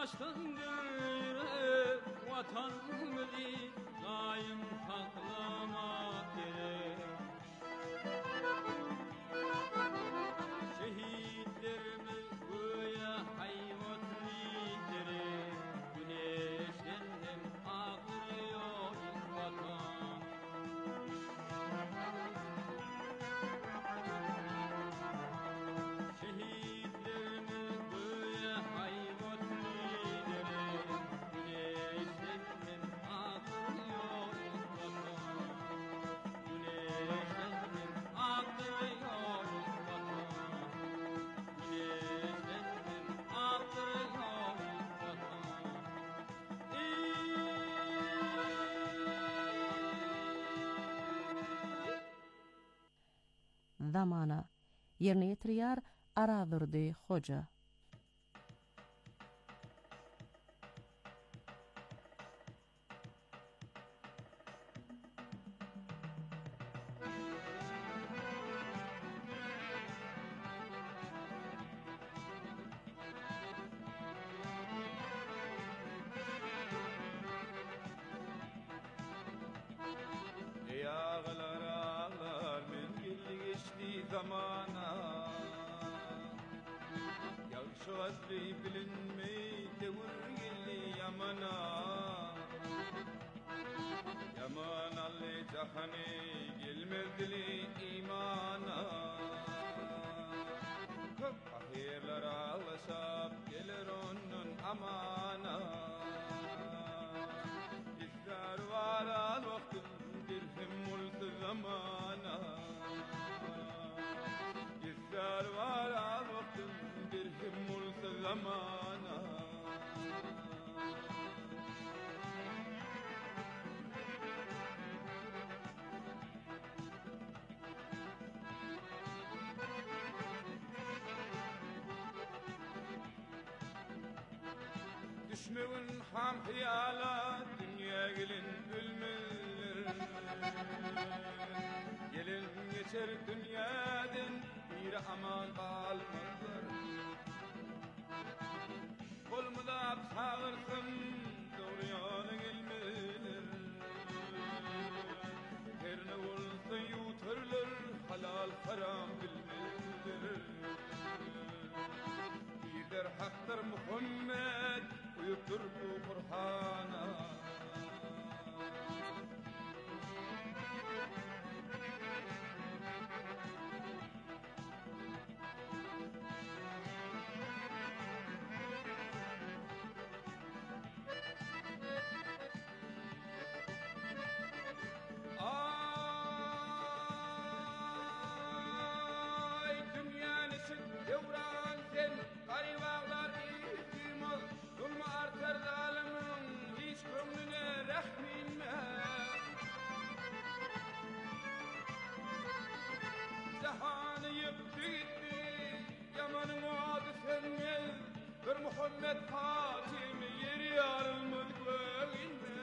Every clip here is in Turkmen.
açtın gönlü vatanımızı daim saklamak gerek. Şehitlerimiz göğe hayvat lideri, güneşlerden akıyor vatan. Şehitlerimiz göğe hayvat lideri, güneşlerden akıyor vatan. Güneşlerden akıyor vatan. Güneşlerden akıyor vatan. Zamana yerine yetirýär Arazyrdy Hoja. Ey ağalar ağalar menzilli geçti zamana, Yağışı adli bilinmey devir geldi yamana. Yaman alli cahani gelmez dili imana. Kök ahirler ağlaşap gelir onun amana. İster var al vaktin dirhem mulk zamana. İster var al vaktin dirhem mulk zamana. Düşmeğin ham hiyala dünya gelin ölmeler. Gelin geçer dünyadan bir aman kalmazlar. Kolumda sağırsın doğru yana gelmeler. Her ne olsa yutarlar halal haram bilmeler. Der haktır Muhammed uyuktur bu Kur'an'a. Ay dünyanın devran sen garibağlar ihtimal zulmü artar zalimin hiç gönlüne rahminme. Zahanı yıktı gitti yamanın adı sen gel bir Muhammed Fatimi yeri yarılmaz göğünme.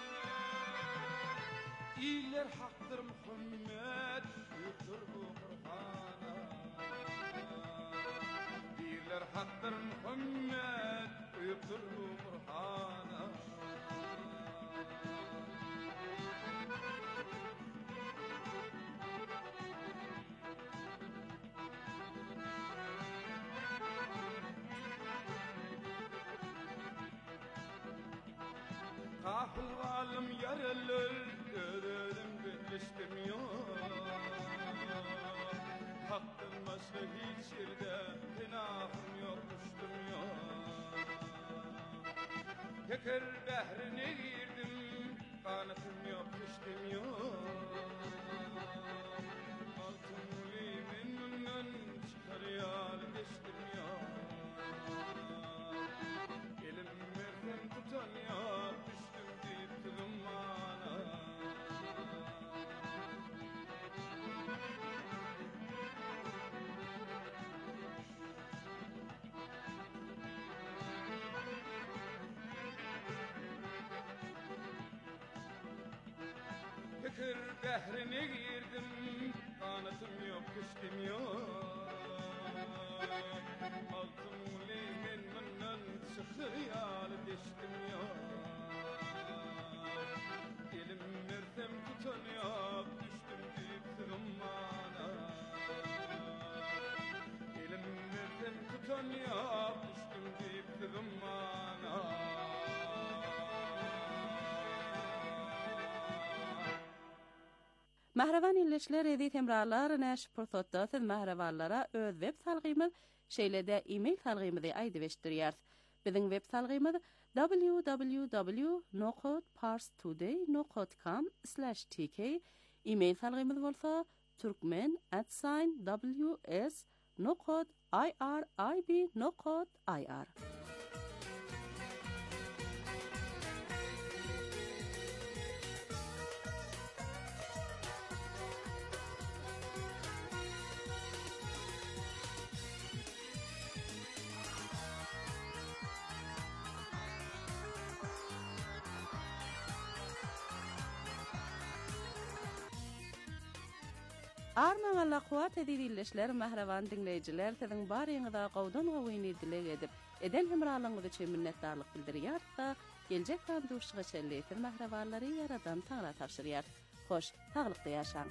İller haktır Muhammed yıktır bu Kur'an'a. İller haktır Muhammed yıktır bu Kur'an'a. Kafil valim yarılır, görelim birleştirmiyor. Hakkın başka hiç yerde günahım yok, düştüm yok. Teker behrine girdim, kanatım yok, düştüm yok. Altın limin bundan çıkarıyor, geçtim yok. Elim verdim tutan yok, düştüm deyip tılmana. Fikir behrine girdim, kanatım yok, düştüm yok. Altın limin bundan çıkıyor. geçtim ya. Elim mersem tutanıyor, düştüm deyip sığınmana. Elim mersem tutanıyor, düştüm deyip sığınmana. Mahravan illeşler edi temrarlar näş pursatda siz mahravallara öz web salgymyz şeýlede e-mail salgymyzy aýdyp eşdirýär. Biziň web salgymyz www.parstoday.com/tk. E-mail salgymyz bolsa turkmen@ws.irib.ir. Arman Allah kuat edilişler mahravan dinleyijiler siziň baryňyza gowdan gowyny dilek edip eden hemralygyňyz üçin minnetdarlyk bildirýär. Geljek banduşyga şelleýtir mahrawanlary yaradan taňra tapşyrýar. Hoş, taglykda ýaşaň.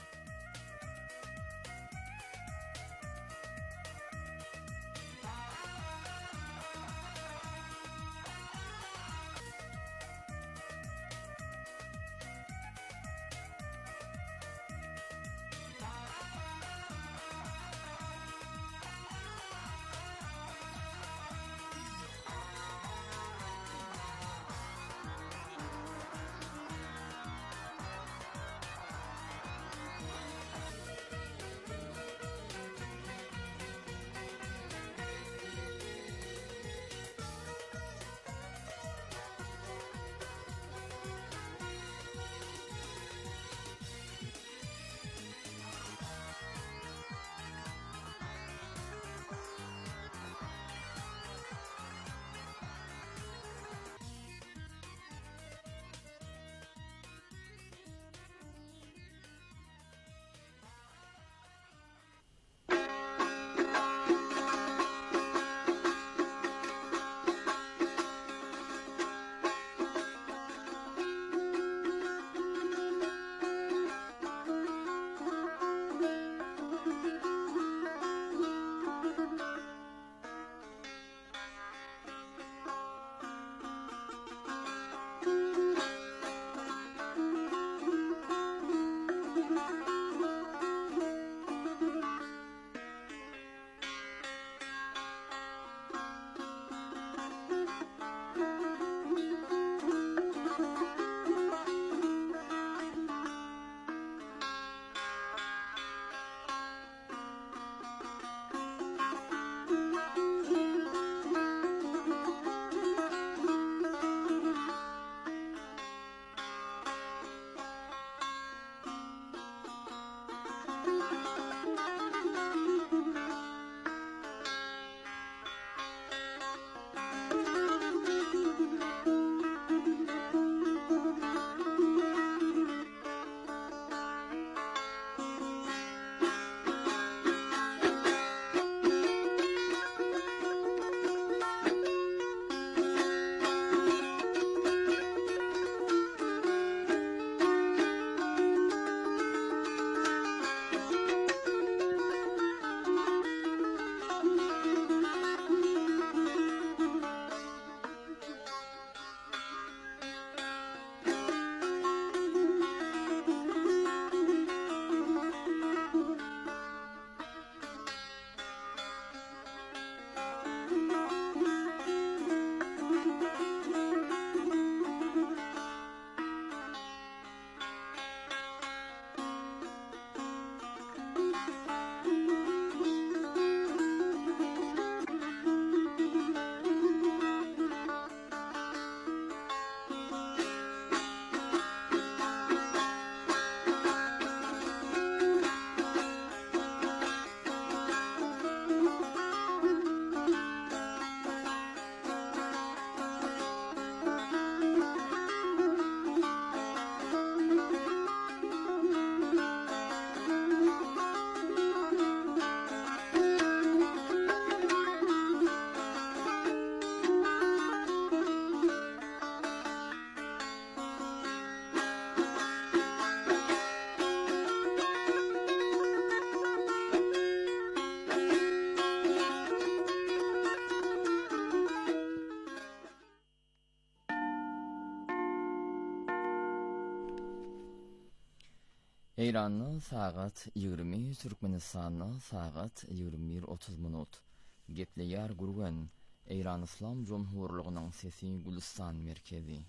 Eýranyň sagat 20, Türkmenistanyň sagat 21:30 minut. Gepleýär gurgan Eýran Islam Jomhurlygynyň sesi Gülistan merkezi.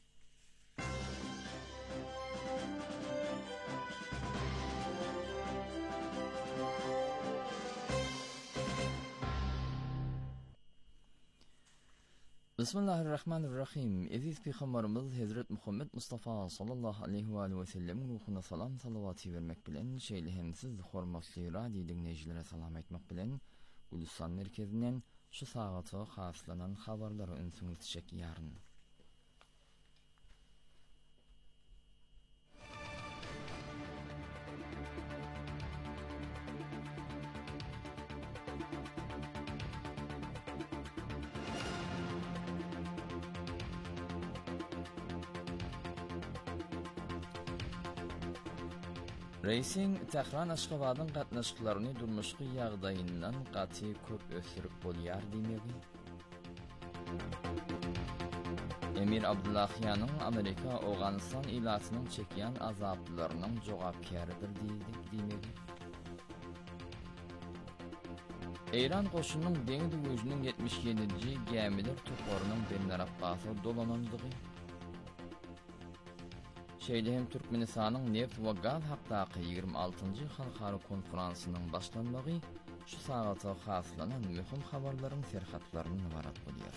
Bismillahirrahmanirrahim. Aziz Peygamberimiz Hazret Muhammed Mustafa sallallahu aleyhi ve sellem ruhuna salam salavatı vermek bilen şeýle hem siz hormatly radio dinleýijilere salam etmek bilen Gülistan merkezinden şu sagata haslanan habarlary öňsüňiz çekýäryn. Reisin Tehran Aşgabatyň gatnaşyklaryny durmuşky ýagdaýyndan gaty köp ösürip bolýar diýmegi. Emir Abdullahyanyň Amerika Awganistan ilatynyň çekýän azaplarynyn jogapkärdir diýmegi. Eýran goşunyň deňdi güýjüniň 77-nji gämiler toparynyň Benarabasy dolanandygy. Şeýlehem Türkmenistanyň neft we gaz hakdaky 26-njy halkara konferansynyň başlanmagy şu sagata haslanan möhüm habarlaryň serhatlaryny barat bolýar.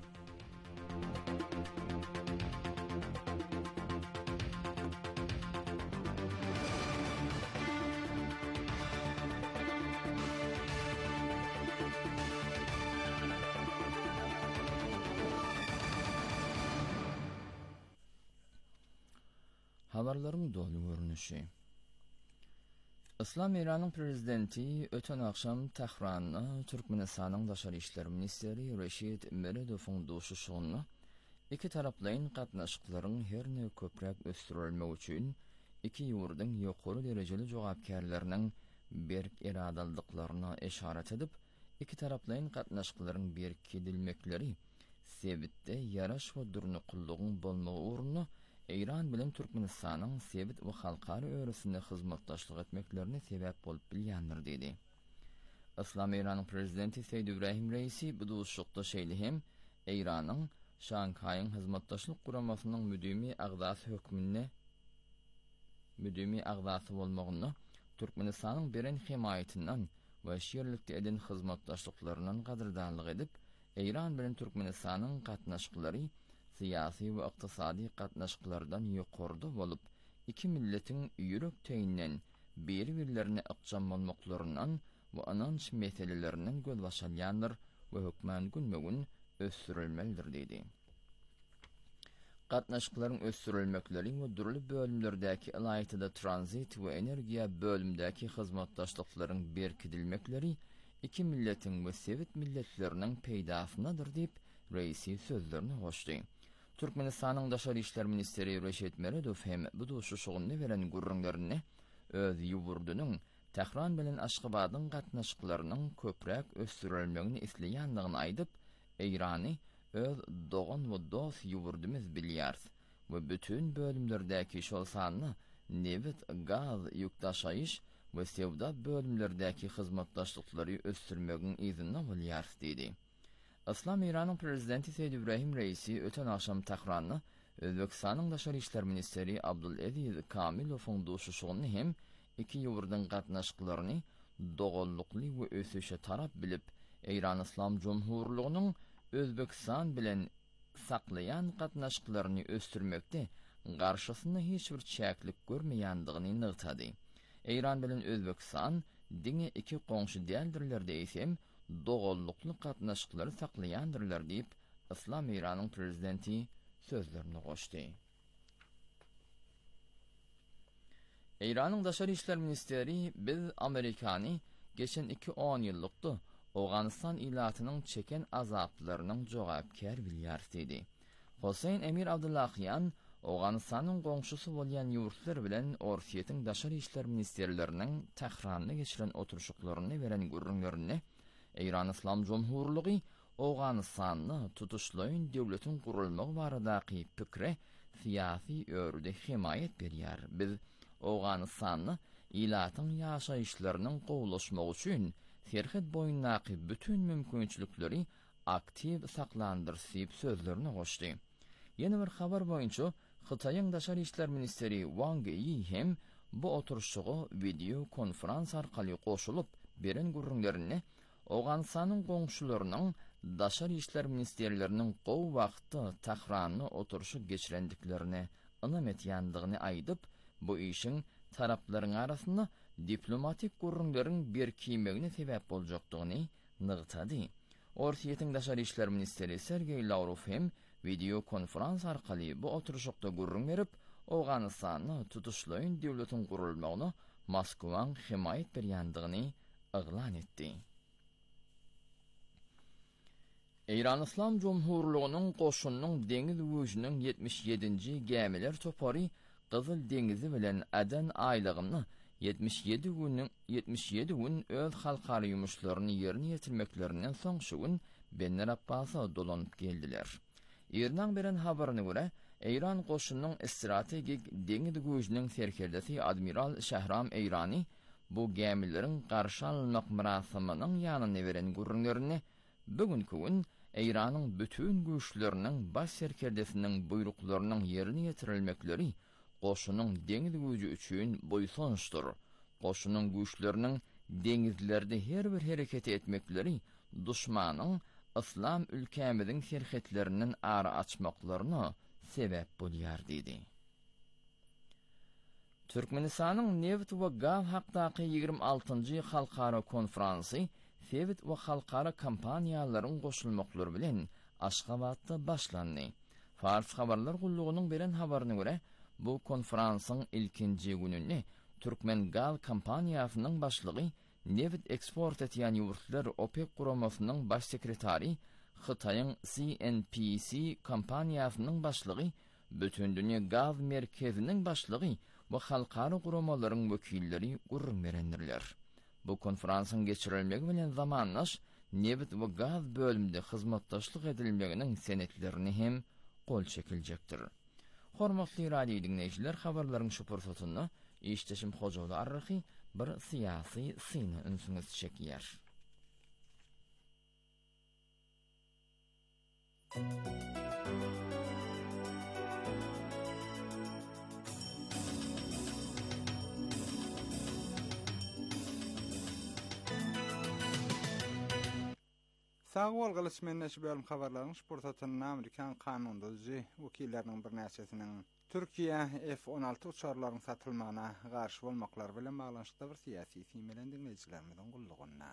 Habarlaryň dolu görnüşi. İslam Eýranyň prezidenti öten akşam Tehranyň Türkmenistanyň daşary işler ministeri Reşit Meredowyň duşuşyny iki taraplyň gatnaşyklaryň herne köprek ösdürilmegi üçin iki ýurdyň ýokary derejeli jogapkärleriniň berk iradaldyklaryna eşaret edip, iki taraplyň gatnaşyklaryň berk edilmekleri sebitde ýaraş we durnuqullygyň bolmagy uğruna Eýran bilen Türkmenistanyň sebit we halkara öresinde hyzmatdaşlyk etmeklerine sebäp bolup bilýändir dedi. İslam Eýranyň prezidenti Seýid Ibrahim Reisi bu duşukda şeýlehem Eýranyň Şanghaýyň hyzmatdaşlyk guramasynyň müdimi agdasy bolmagyny Türkmenistanyň beren himaýatynyň we şeýerlikde eden hyzmatdaşlyklarynyň gadyrdanlyk edip, Eýran bilen Türkmenistanyň gatnaşyklary siyasi we ykdysady gatnaşyklardan ýokarda bolup, iki milletiň ýürek teýinden biri-birlerine ykjam bolmaklarynyň we ananç meselelerinden göz başalýandyr we hökmän günmegin ösdürilmelidir dedi. Gatnaşyklaryň ösdürilmekleri we durly bölümlerdäki alaýatyda transit we energiýa bölümdäki hyzmatdaşlyklaryň berkidilmekleri iki milletiň we sewit milletleriniň peýdasynadyr diýip Reisi sözlerini hoşdy. Türkmenistanyň daşary işler ministeri Reşit Meredow hem bu duşuşyny beren gurrunlaryny öz ýurdunyň Tehran bilen Aşgabatyň gatnaşyklarynyň köprek ösdürilmegini isleýändigini aýdyp, Eýrany öz dogan we dost ýurdumyz bilýär we bütün bölümlerdäki şol sanyny neft, gaz, ýükdaşaýyş we sewda bölümlerdäki hyzmatdaşlyklary ösdürmegiň izni bolýar dedi. İslam Eýranyň prezidenti Seýid Ibrahim Reisi öten akşam Tehranyň Özbekistanyň daşary işler ministeri Abdulaziz Kamilowyň duşuşyny hem iki ýurdyň gatnaşyklaryny doganlykly we ösüşe tarap bilip, Eýran Islam Jomhurlygynyň Özbekistan bilen saklayan gatnaşyklaryny ösdürmekde garşysyna hiç bir çäklik görmeýändigini nygtady. Eýran bilen Özbekistan diňe iki goňşy däldirler diýsem, doganlykly gatnaşyklary saklaýandyrlar diýip İslam Eýranyň prezidenti sözlerini goşdy. Eýranyň daşary işler ministeri biz Amerikany geçen 2-10 ýyllykda Awganistan ilatynyň çeken azaplarynyň jogapkär bilýär dedi. Hosein Emir Abdullahyan Awganistanyň goňşusy bolýan ýurtlar bilen Orsiýetiň daşary işler ministerleriniň Tehranyna geçiren oturuşyklaryny beren gurrunlaryny Eýran Islam Jomhurlygy Awganistanyny tutuşlaýan döwletiň gurulmagy baradaky pikre siyasi örüde himayet berýär. Biz Owganystanny ilatyň ýaşaýyşlarynyň gowlaşmagy üçin serhet boýundaky bütün mümkinçilikleri aktiv saklandyryp sözlerini goşdy. Ýene bir habar boýunça Hytaýyň Daşary işler ministeri Wang Yi hem bu oturuşyga video konferans arkaly goşulyp beren gurrunlaryny Owganystanyň goňşularynyň Daşary işler ministerleriniň gow wagty Tahrany oturuşy geçirendiklerini ynam etýändigini aýdyp, bu işin taraplaryň arasynda diplomatik gurrunlaryň berkimegine sebäp boljakdygyny nygtady. Orsiýetiň Daşary işler ministeri Sergey Lavrov hem video konferans arkaly bu oturuşykda gurrun berip, Owganystany tutuşlaýan döwletiň gurulmagyny Moskwaň himayet berýändigini eglan etdi. İran İslam Cumhurluğu'nun koşunun deniz gücünün 77. gemiler topary Kızıl Denizi bilen Aden aylığını 77 gün öz halkary ýumuşlaryny ýerine ýetirmeklerinden soň şu gün Bener Abbas'a dolanyp geldiler. İran beren habaryna görä, İran koşunun strategik deniz gücünün serkerdesi Admiral Şahram Eýrani bu gemileriň garşy almak murasamynyň ýanyna beren gurrunlaryny bugünkü gün Eýranyň bütün güýçleriniň baş serkerdesiniň buyruklarynyň ýerine ýetirilmekleri goşunyň deniz güýji üçin boýsunçdyr. Goşunyň güýçleriniň denizlerde her bir hereket etmekleri düşmanyň İslam ülkemiziň serhetlerinden ara açmaklaryna sebäp bolýar dedi. Türkmenistanyň neft we gaz hakdaky 26-njy halkara konferansy Sewit we halkara kampaniýalaryň goşulmaklary bilen Aşgabatda başlandy. Fars habarlar gullugynyň beren habaryna görä, bu konferansyň ilkinji gününi Türkmen gaz kampaniýasynyň başlygy neft eksport etýän ýurtlar OPEC guramasynyň baş sekretary, Hytaýyň CNPC kampaniýasynyň başlygy, bütün dünýä gaz merkeziniň başlygy we halkara guramalaryň wekilleri gurrun berendirler. Bu konferansyň geçirilmegi bilen zamanlaş neft we gaz bölüminde hyzmatdaşlyk edilmeginiň senetlerini hem gol çekiljekdir. Hormatly radio dinleýijiler, habarlaryň şu pursatyny işdeşim Hojaly Arrahy bir syýasy syny ünsüňiz çekýär. Sağ bolgaly menneşi bölüm habarlaryň şportatyny Amerikan kanundazy wekilleriniň bir näçesiniň Türkiýe F-16 uçarlaryň satylmagyna garşy bolmaklary bilen baglanşykda bir syýasy symelendiň dinleýijilerimiziň gullugyna.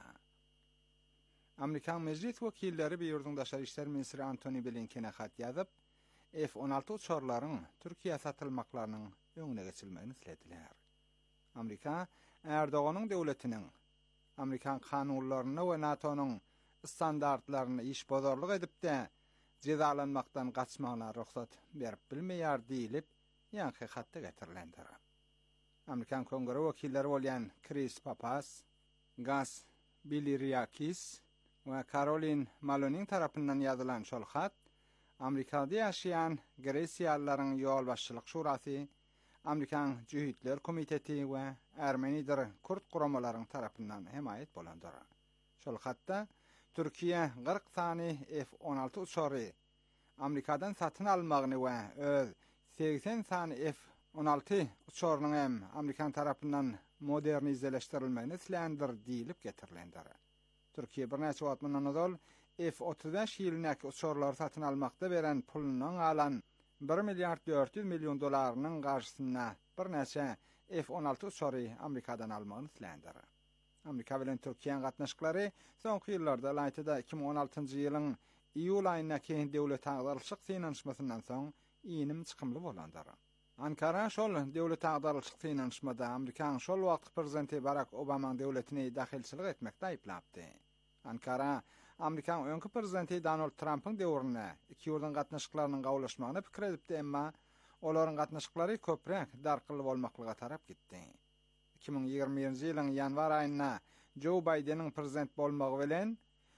Amerikan meclis wekilleri bir ýurduň daşary işler ministri Antony Blinken'e hat ýazyp, F-16 uçarlaryň Türkiýe satylmaklarynyň öňüne geçilmegini silediler. Amerika Erdoganyň döwletiniň Amerikan kanunlaryna we NATO'nyň standartlaryny iş bozarlyk edip de cezalanmaktan gaçmagyna ruhsat berip bilmeýär diýilip, ýa-da hatda getirilendir. Amerikan Kongre wekilleri bolýan Chris Papas, Gus Biliryakis we Caroline Malonyň tarapyndan ýazylan şol hat, Amerikada ýaşaýan Gresiýalylaryň ýol başçylyk şurasy, Amerikan Jühitler Komiteti we Ermenidir Kurt guramalaryň tarapyndan himayet bolandyr. Şol hatda Türkiýe 40 sany F-16 uçary Amerikadan satyn almagyny we öz 80 sany F-16 uçarynyň hem Amerikan tarapyndan modernizeleşdirilmegini silendir diýilip getirilendir. Türkiýe bir näçe wagt mundan ozal F-35 ýylynaky uçarlary satyn almakda beren pulunyň alan 1 milyard 400 milyon dollarnyň garşysyna bir näçe F-16 uçary Amerikadan almagyny silendir. Amerika bilen Türkiýeň gatnaşyklary soňky ýyllarda Laytyda 2016-njy ýylyň iýul aýyndaky döwlet agdarlyşyk synanyşmasyndan soň iýinim çykymly bolandyr. Ankara şol döwlet agdarlyşyk synanyşmada Amerikan şol wagt prezidenti Barack Obamanyň döwletini dahilçilik etmekde aýplapdy. Ankara Amerikan öňkü prezidenti Donald Trump'yň döwrüne iki ýurduň gatnaşyklarynyň gawlaşmagyna pikir edipdi, emma olaryň gatnaşyklary köprek darkyly bolmaklyga tarap gitdi. 2020-nji ýylyň ýanwar aýyna Joe Biden'in prezident bolmagy bilen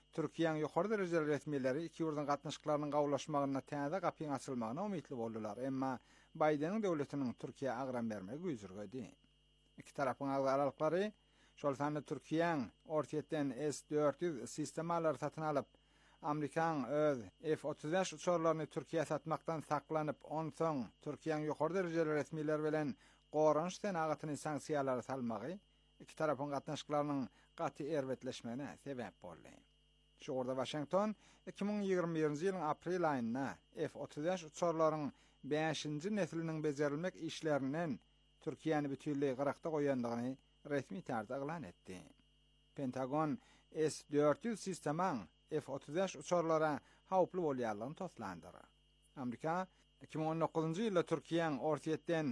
Türkiýanyň ýokary derejeli resmiýetleri iki ýurdun gatnaşyklarynyň gawlaşmagyna täze gapyň açylmagyna umytly boldular. Emma Bideniň döwletiniň Türkiýe agram bermegi güýjürgedi. Iki tarapyň agzalalyklary şol sany Türkiýanyň ortaýetden S-400 sistemalary satyn alyp, Amerikan öz F-35 uçarlaryny Türkiýe satmakdan saklanyp, onsoň Türkiýanyň ýokary derejeli resmiýetleri bilen goranç senagatyny sanksiýalary salmagy iki tarapyň gatnaşyklarynyň gaty erwetleşmegine sebäp boldy. Şu orada Washington 2021-nji ýylyň aprel aýynda F-35 uçarlarynyň 5-nji nesliniň bejerilmek işlerinden Türkiýany bütünlüği gyraqda goýandygyny resmi tarzda eglan etdi. Pentagon S-400 sistemaň F-35 uçarlara hawply bolýarlygyny toslandyr. Amerika 2019-njy ýylda Türkiýanyň ortaýetden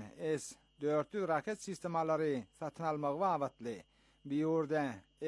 S-400 raket sistemalary satyn almagy wagtly bir ýurda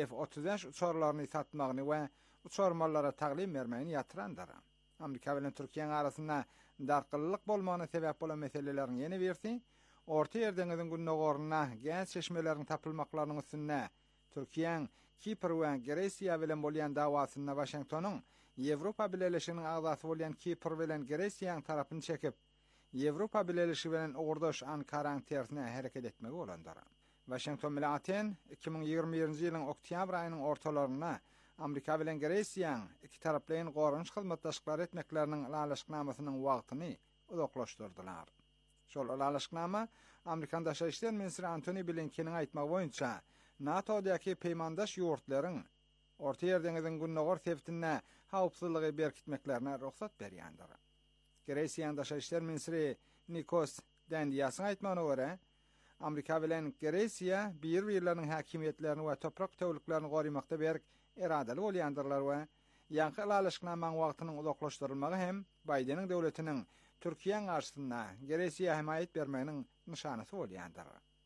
F-35 uçarlaryny satmagyny we uçarmalara taglim bermegini ýatyrandyr. Amerika bilen Türkiýanyň arasynda darkyllyk bolmagyna sebäp bolan meselelerin ýene birsi, Orta Ýer deňiziň günnägoruna gäz çeşmeleriniň tapylmaklarynyň üstünde Türkiýanyň Kipr we Gresiýa bilen bolýan dawasyna Washingtonyň Ýewropa Birleşiginiň agzasy bolýan Kipr bilen Gresiýanyň tarapyny çekip, Ýewropa Birleşigi bilen ogurdaş Ankaraň tersine hereket etmegi bolandyr. Washington bilen Aten 2021-nji ýylyň oktyabr aýynyň ortalaryna Amerika bilen Gresiýanyň iki taraplyň goranç hyzmatdaşlyklary etmekleriniň ulaşyknamasynyň wagtyny uzaklaşdyrdylar. Şol ulaşyknama Amerikan Daşary işler ministri Antony Blinken'in aýtmagy boýunça NATO'daky peýmandaş ýurtlaryň Orta Ýer deňiziň günnägor sebitine hawpsuzlygy berkitmeklerine ruhsat berýändir. Gresiýanyň Daşary işler ministri Nikos Dendiasyň aýtmagyna görä, Amerika bilen Gresiýa bir-birläriniň häkimiýetlerini we toprak töwrüklerini gorymakda berk eradali bolýandyrlar we ýanky ulaşyknamaň wagtynyň uzaklaşdyrylmagy hem Bideniň döwletiniň Türkiýanyň garşysynda Gresiýa himayet bermeginiň nişanysy bolýandyr.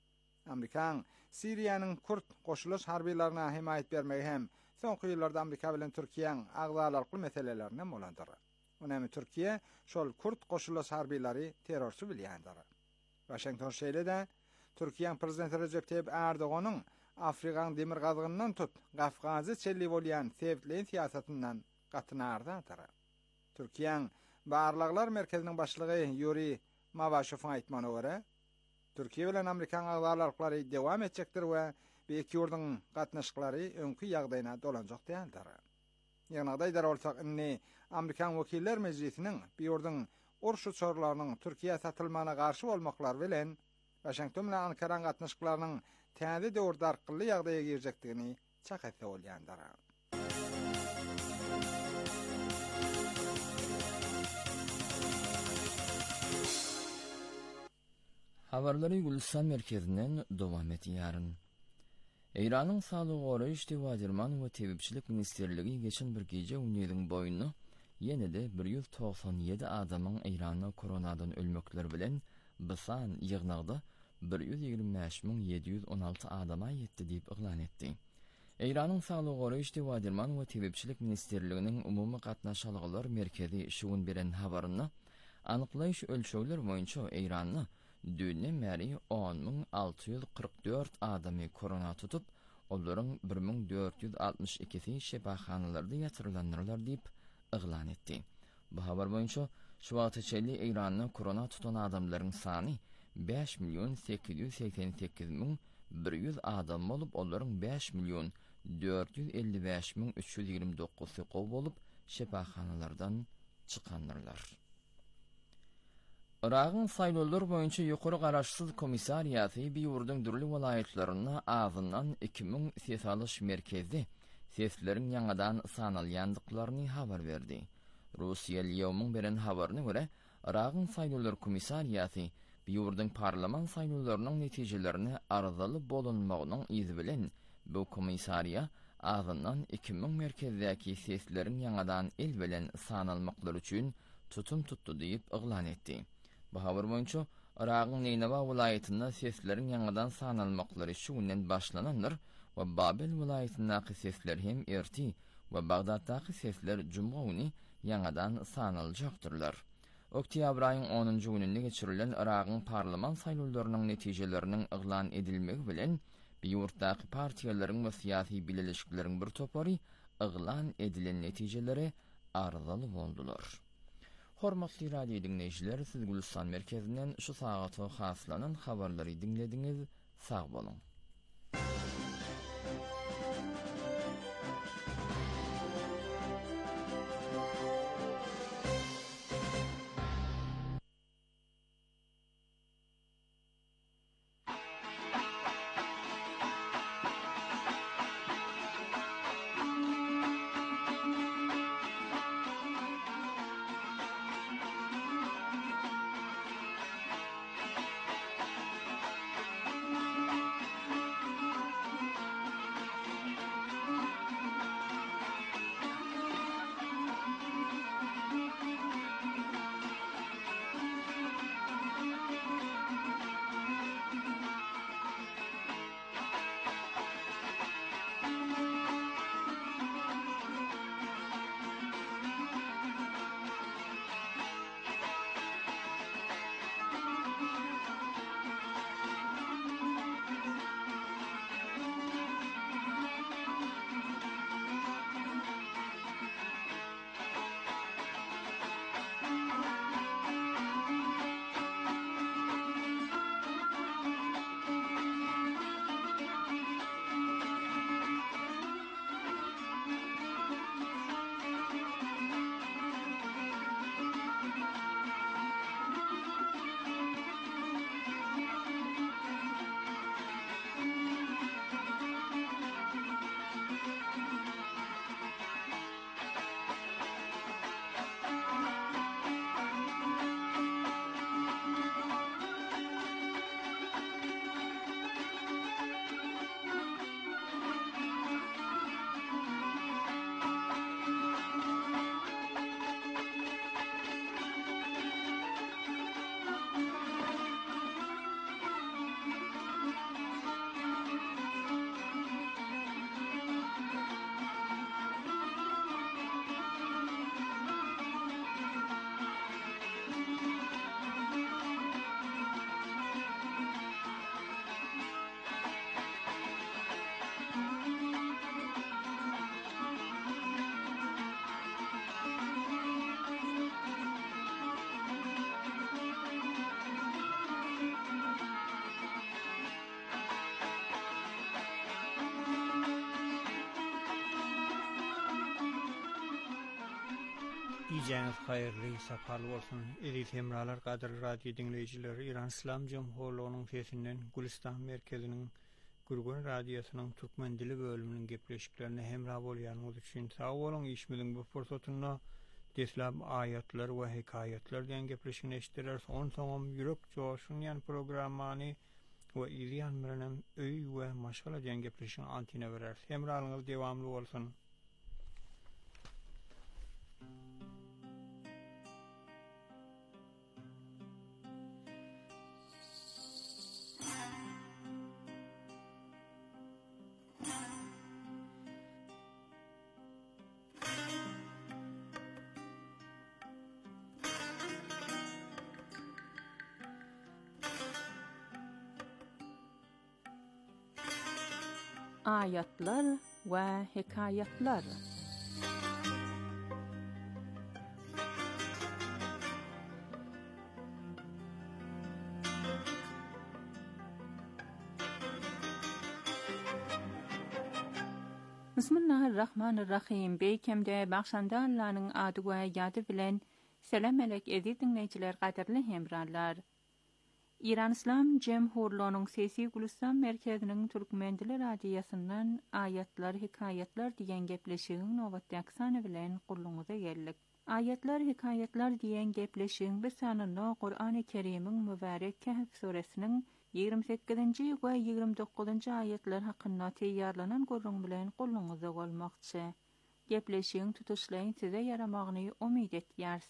Amerikan Siriýanyň Kurt goşulaş harbiýlaryna himayet bermegi hem soňky ýyllarda Amerika bilen Türkiýanyň agzalalyk meselelerinden bolandyr. Onamy Türkiýe şol Kurt goşulaş harbiýlary terrorçy bilýändir. Washington şeýle-de Türkiýanyň prezidenti Recep Tayyip Erdoganyň Afrikaň demir gazgynyndan tut Gafgazy çelli bolýan sebitli siýasatyndan gatynardyr. Türkiýanyň Barlaglar Merkeziniň başlygy Yuri Mavashowyň aýtmagyna görä, Türkiýe bilen Amerikan agzalalyklary dewam etjekdir we bu iki ýurdun gatnaşyklary öňkü ýagdaýyna dolanjak däldir. Ýagnaýda aýdar bolsak, Amerikan Wekiller Mejlisiniň bu ýurdun urş uçarlarynyň Türkiýe satylmagyna garşy bolmaklary bilen Washington bilen Ankara gatnaşyklarynyň täze döwürde arkyly ýagdaýa girjekdigini çakäse bolýandyr. Habarlary Gülsan merkezinden dowam edýär. Eýranyň Saglyk goraýyş Wazirman we Tebipçilik Ministerligi geçen bir gece ünlüň boýuny ýene-de 197 adamyň Eýranda koronadan ölmekleri bilen bysan ýygnagda 125.716 adama ýetdi diýip eglan etdi. Eýranyň Saglyk goraýyş Wazirman we Tebipçilik Ministerliginiň umumy gatnaşalygylar merkezi şuwun beren habaryna anyklaýyş ölçegler boýunça Eýranyň dünne märi 10.644 adamy korona tutup, olaryň 1.462-si şepaxanalarda ýatyrylandylar diýip eglan etdi. Bu habar boýunça şu wagtçaly Eýranyň korona tutan adamlaryň sany 5.888.100 adam bolup, olaryň 5.455.329 gow bolup şepaxanalardan çykandyrlar. Iraqyň saýlawlar boýunça ýokary garaşsyz komissariýaty bir ýurdun dürli welaýatlaryna azyndan 2000 ses alyş merkezi sesleriň ýangadan sanalýandyklaryny habar berdi. Russiýa ýewmüň beren habaryna görä, Iraqyň saýlawlar komissariýaty bir ýurdun parlament saýlawlarynyň netijelerini arzaly bolanmagynyň izi bilen bu komissariýa azyndan 2000 merkezdäki sesleriň ýangadan el bilen sanalmaklary üçin tutum tutdy diýip eglan etdi. Bu habar boýunça Iraqyň Neýnawa welaýatynda sesleriň ýangadan sanalmaklary şuňdan başlanandyr we Babel welaýatyndaky sesler hem erti we Bagdaddaky sesler jumgawyny ýangadan sanaljaktyrlar. Oktyabr aýynyň 10-njy gününde geçirilen Iraqyň parlament saýlawlarynyň netijeleriniň eglan edilmegi bilen bir ýurtdaky partiýalaryň we syýasy bileşikleriň bir topary ıglan edilen netijelere arzalı boldular. Hormatly radio dinleyijiler, siz Gülistan merkezinden şu sagata haslanan habarlary dinlediňiz. Sag bolun. Ýaňyz haýyrly, sapal bolsun. Edil hemralar, gadry radio dinleyijileri, İran İslam Jumhuriyeti'nin sesinden Gülistan merkeziniň Gürgen radiosynyň türkmen dili bölüminiň gepleşiklerine hemra bolýanyňyz üçin sag bolun. Işmiň bu fursatyna deslap ayatlar we hikayetler diýen gepleşigini eşitdiler. Soňam ýürek joşun ýan programmany we ýan bilen öý we maşgala diýen gepleşigiň antine berer. Hemralyňyz dewamly bolsun. Ayatlar ve hikayetler. Bismillahirrahmanirrahim. Beýkemde bagşanda Allah'nyň ady we ýady bilen selam elek edi dinleýijiler, gaderli hemrarlar. İran İslam Jumhuriyeti'nin sesi Gülistan merkeziniň türkmen dili radiosynyň ayatlar, hikayetler diýen gepleşigiň nowatda aksany bilen gurluňyza geldik. Ayatlar, hikayetler diýen gepleşigiň bir sanyna Qur'an-ı Kerim'iň mübarek Kehf suresiniň 28-nji we 29-njy ayetler hakynda teýýarlanan gurrun bilen gurluňyza bolmakçy. Gepleşigiň tutuşlaryň size yaramagyny umyt etýärs.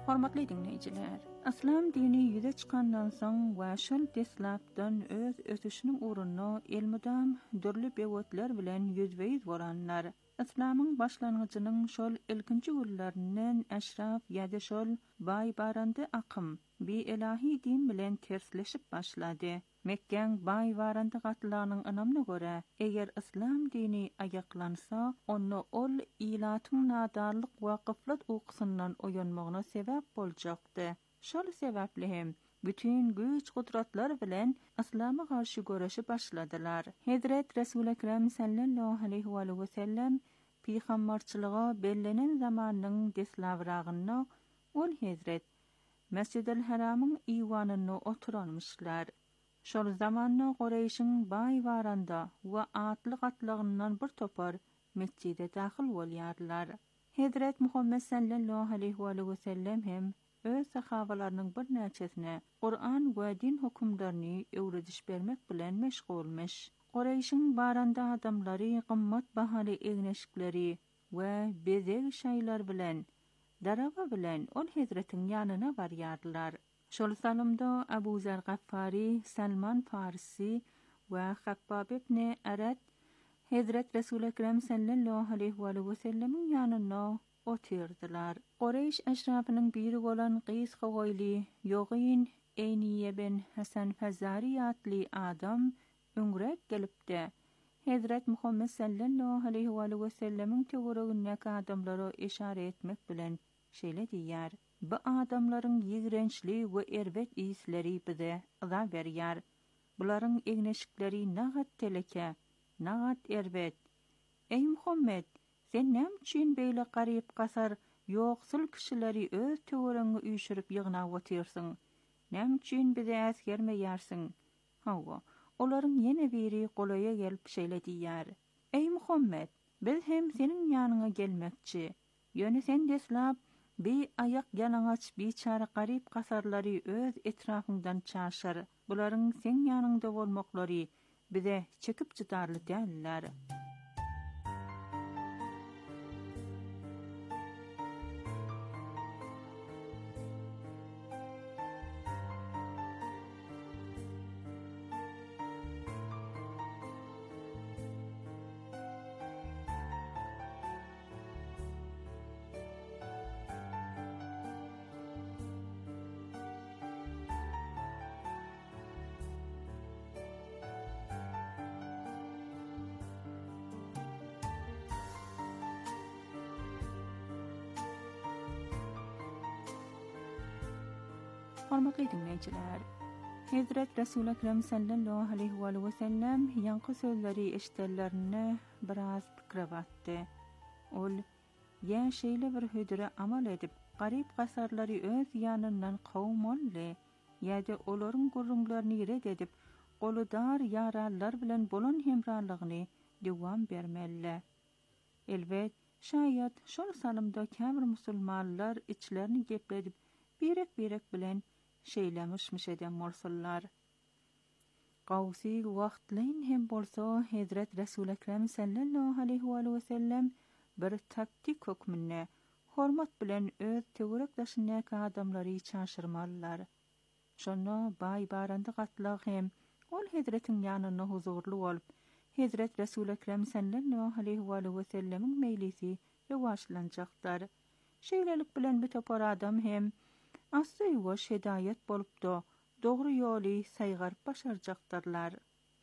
Hormatly dinleyijiler, İslam dini yüze çıkandan soň we şol deslapdan öz ötüşiniň uruny elmudam dürli bewetler bilen yüzbeýiz bolanlar. İslamyň başlanyjynyň şol ilkinji güllerinden eşraf ýa-da şol baý barandy akym bi ilahi din bilen tersleşip başlady. Mekkeň baý barandy gatlarynyň ynamyna görä, eger İslam dini ayaklansa, onu ol ilatyň nadarlyk we gıflat uqsyndan oýanmagyna sebäp boljakdy. Şol sebäpli hem bütün güç gudratlar bilen İslam'a karşı görüşe başladılar. Hazret Resul Ekrem sallallahu aleyhi ve sellem peygamberçiliğe bellenen zamanyň deslawragyny ol Hazret Mescid-el Haramyň iwanyna oturanmışlar. Şol zamanyň Qurayşyň baý baranda we atly gatlygyndan bir topar mescide daxil bolýarlar. Hazret Muhammed sallallahu aleyhi ve sellem hem öz sahabalarynyň bir näçesine Qur'an we din hökümlerini öwrediş bermek bilen meşgulmuş. Qurayşyň baranda adamlary gymmat bahaly egneşikleri we bezek şaýlar bilen, darawa bilen ol Hazretiň ýanyna barýarlar. Şol salymda Abu Zer Gaffari, Salman Farisi we Habbab ibn Arad Hazret Resul Ekrem sallallahu aleyhi ve sellemiň ýanyna oturdylar. Qurayş eşrafynyň biri bolan Qys Hawaili Ýogyn Eyniye ben Hasan Fazari atly adam öňrek gelipdi. Hazret Muhammed sallallahu aleyhi ve sellemiň töweregine adamlara işare etmek bilen şeýle diýär. Bu adamlaryň ýigrençli we erwet isleri bize ıza berýär. Bularyň egneşikleri nagat teleke, nagat erwet. Ey Muhammed, sen näme üçin beýle garyp gasar ýoksul kişileri öz töwereňe üýşürip ýygnap oturýarsyň? Näme üçin bize äsgermeýärsiň? Hawa, olaryň ýene biri golaýa gelip şeýle diýär. Ey Muhammed, biz hem seniň ýanyňa gelmekçi. Ýöne sen deslap bir ayak yalanaç biçara garip gasarlary öz etrafyndan çaşar. Bularyň sen ýanynda bolmaklary bize çekip çıtarly däller. Hormatly dinleyijiler, Hazret Resul Ekrem sallallahu aleyhi ve sellem ýanky sözleri eşitellerine biraz pikir batdy. Ol, ýa şeýle bir hödüre amal edip, garip gasarlary öz ýanyndan kowum boldy, ýa-da olaryň gurrunlaryny red edip, goludar ýaralar bilen bolan hemralygyny dowam bermeli. Elbet, şaýat şol salymda käbir musulmanlar içlerini gepledip, birek bilen şeýlemişmiş eden bolsalar. Gawsy wagtlaryň hem bolsa Hazret Resul Ekrem sallallahu aleyhi ve sellem bir taktik hökmüne hormat bilen öz töwerekdaşyny adamlary çaşyrmalylar. Şonu baý barandy gatlag hem ol Hazretiň ýanyna huzurly bolup, Hazret Resul Ekrem sallallahu aleyhi ve sellemiň mejlisi rewaçlanjaklar. Şeýlelik bilen bir topar adam hem asy we şedaýat bolupdy, dogry ýoly saýgaryp başarjakdyrlar.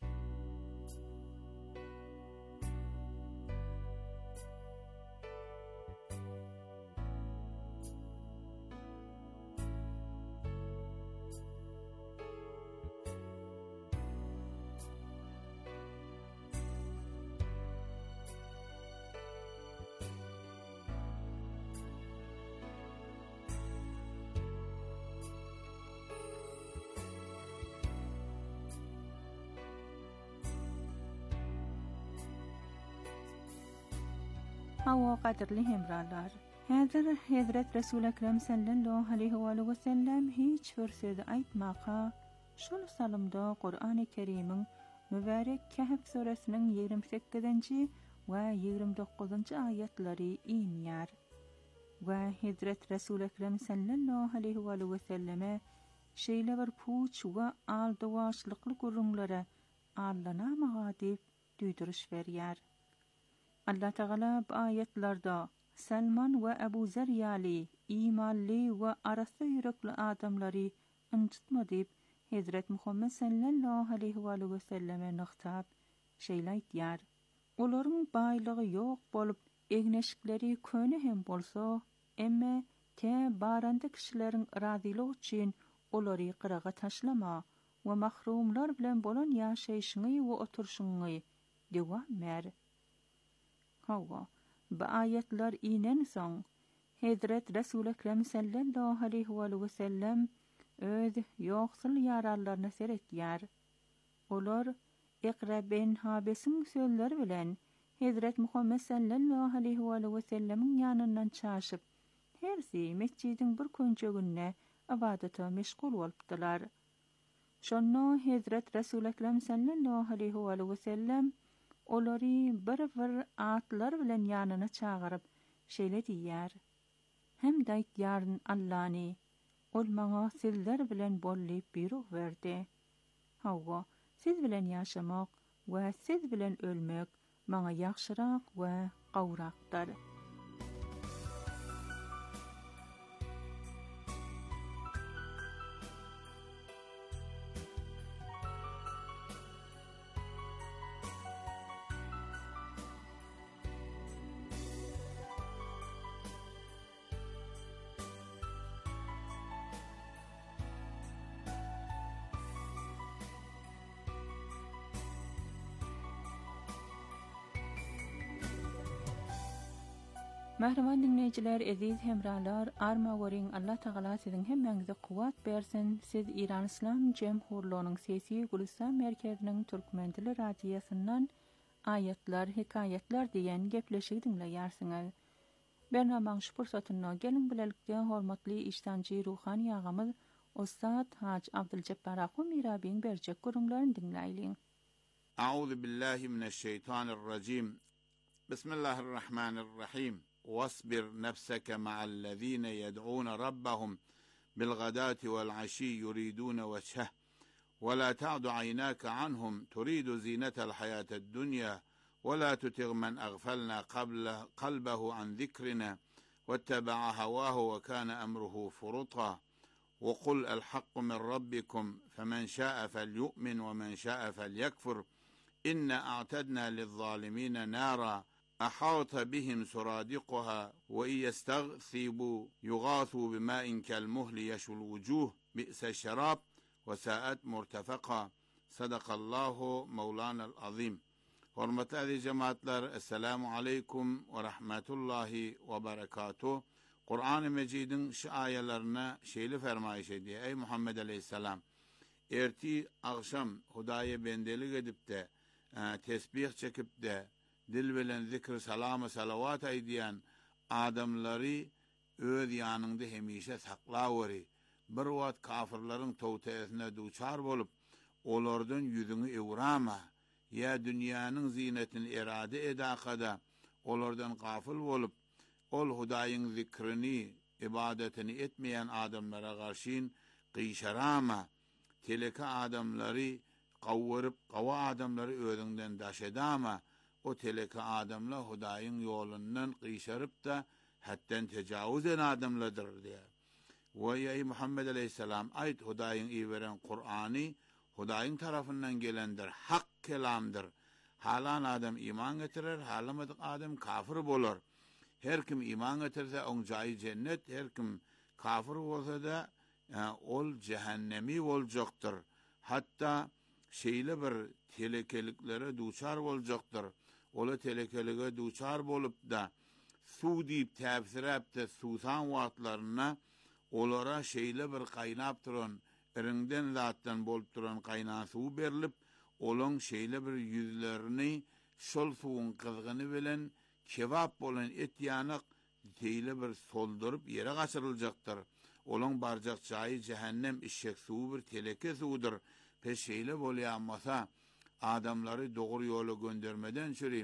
Hawa qadirli hemralar. Häzir Hazret Resul Ekrem sallallahu aleyhi ve sellem hiç bir söz aýtmaga, şol salymda Qur'an-ı Kerim'in mübarek Kehf suresiniň 28-nji we 29-njy aýatlary inýär. ve Hazret Resul Ekrem sallallahu aleyhi ve selleme şeyle bir puç ve aldıvaşlıklı gurrunlara allanamağa deyip düydürüş veriyar. Allah Teala bu ayetlarda Salman ve Ebu Zer yali imanli ve arası yürekli adamları incitma deyip Hazret Muhammed sallallahu aleyhi ve selleme nıhtab şeyle aytiyar. Oların baylığı yok bolup egneşikleri köne hem bolsa, emme te baranda kişilerin razılığı için olary qırağa taşlama ve mahrumlar bilen bolan yaşayışını ve oturuşunu devam mer. Hawa, bu ayetler inen son, Hazret Resul Ekrem sallallahu aleyhi ve sellem öz yoxsul yararlarına seretiyar. Olar Iqra bin Habes'in sözleri bilen Hazret Muhammed sallallahu aleyhi ve sellemin yanından çaşıp hersi mescidin bir köncegünne ibadete meşgul olupdylar. Şonno Hazret Resul Ekrem sallallahu aleyhi ve sellem olary bir atlar bilen yanına çağırıp şeýle diýär. Hem de yarın Allah'ni ol maňa sizler bilen bollyp buyruq berdi. Hawa, siz bilen yaşamak ve siz bilen ölmek maňa ýaxşyrak we gawrakdyr. Mehriban dinleyijiler, aziz hemralar, arma werin Allah Taala sizin hemmeňize kuwat bersin. Siz İran İslam Cemhurluğunyň sesi Gulistan merkeziniň türkmen dili radiosynyň ayetler, hikayetler diýen gepleşigi dinleýärsiňiz. Bernamaň şu pursatyny gelin bilelikde hormatly işdanjy ruhany agamy Ustad Hac Abdülcebbar Aqu Mirabiň berjek gurunlaryny dinleýin. Euzu billahi mineşşeytanirracim. Bismillahirrahmanirrahim. واصبر نفسك مع الذين يدعون ربهم بالغداة والعشي يريدون وجهه ولا تعد عيناك عنهم تريد زينة الحياة الدنيا ولا تطع من أغفلنا قلبه عن ذكرنا واتبع هواه وكان أمره فرطا وقل الحق من ربكم فمن شاء فليؤمن ومن شاء فليكفر إنا أعتدنا للظالمين نارا أحاط بهم سرادقها وإن يستغثبوا يغاثوا بماء كالمهل يشوي الوجوه بئس الشراب وساءت مرتفقا صدق الله مولانا العظيم. Hormatly aziz cemaatler, Esselamu Aleyküm ve Rahmetullahi ve Berekatuhu. Kur'an-ı Mecid'in şu ayelerine şeyli fermayış ediyor. Ey Muhammed Aleyhisselam, erti akşam Hudaya bendelik edip de, tesbih çekip de, dil bilen zikr salamı salavat aydiyan adamları öz yanında hemişe saklawary. Bir wagt kafirlaryň tawtaýasyna duçar bolup, olardan yüzüňi ewrama, ya dünýäniň zinetini irade edakada olardan gafil bolup, ol Hudaýyň zikrini, ibadetini etmeýän adamlara garşyn gyşarama, teleka adamları gawryp, gawa adamları özüňden daşedama, o teleka adamlar Hudaýyň ýolundan gyşaryp da hatdan tejawüz eden adamlardır diýär. Ve ey Muhammed Aleyhisselam, ayt Hudaýyň iýeren Kur'any Hudaýyň tarafyndan gelendir, hak kelamdır. Halan adam iman getirer, halamadyk adam kafir bolar. Her kim iman getirse oň jaýy cennet, her kim kafir bolsa da ol cehennemi boljakdyr. Hatta şeýle bir telekeliklere duçar boljakdyr. Ola telekelige duçar bolup da su diýip täpsirap da susan wagtlaryna olara şeýle bir gaýnap duran, irinden zatdan bolup duran gaýnan suw berilip, olaň şeýle bir ýüzlerini şol suwun kızgyny bilen kebap bolan et ýanyk şeýle bir soldurup ýere gaçyryljakdyr. Olaň barjak jaýy cehennem işek suw bir teleke suwdur. Peşeýle bolýanmasa adamları doğru yola göndermeden süreyim.